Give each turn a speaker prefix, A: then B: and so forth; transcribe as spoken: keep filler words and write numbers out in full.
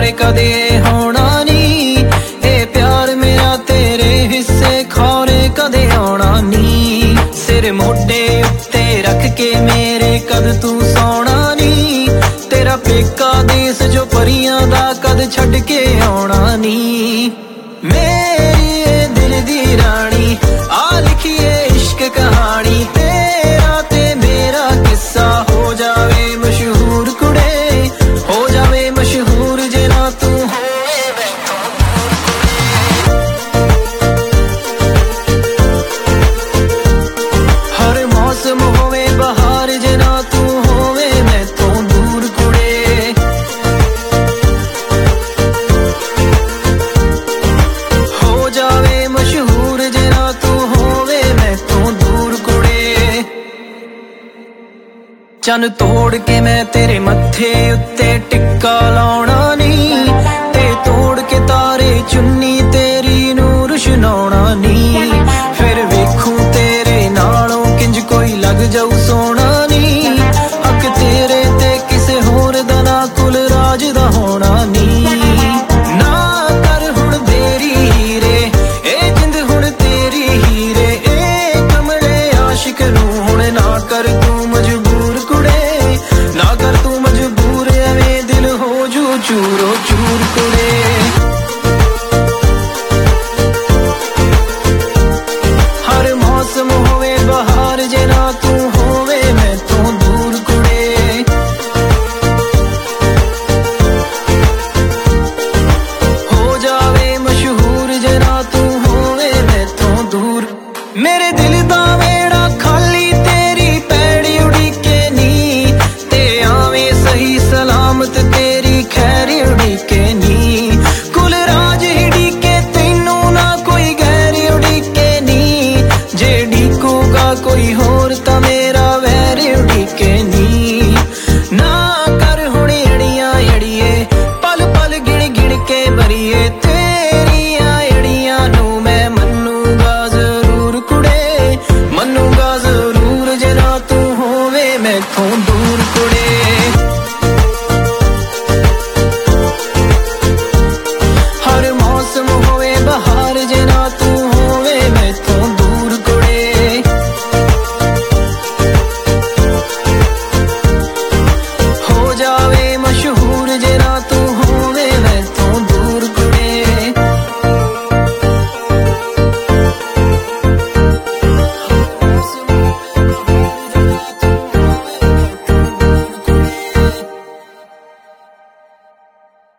A: कदे होना नी। ए प्यार मेरा तेरे हिस्से खौरे कदे आना नी। सिर मोढे उत्ते रख के मेरे कद तू सौना नी। तेरा पेका देस जो परियां दा कद छड़ के आना नी। मेरी दिल दी रानी आ लिखिए इश्क कहानी। तेरा ते मेरा किस्सा हो जावे मशहूर कुड़े, हो जावे मशहूर जे ना तू होवे मैथों दूर कुड़े। हर मौसम होवे बहार जे ना तू होवे मैथों दूर कुड़े। हो जावे मशहूर जे ना तू होवे मैथों दूर कुड़े। चन तोड़ के मैं तेरे मत्थे उत्ते टिक्का लाउणा नी। ते तोड़ के तारे चुन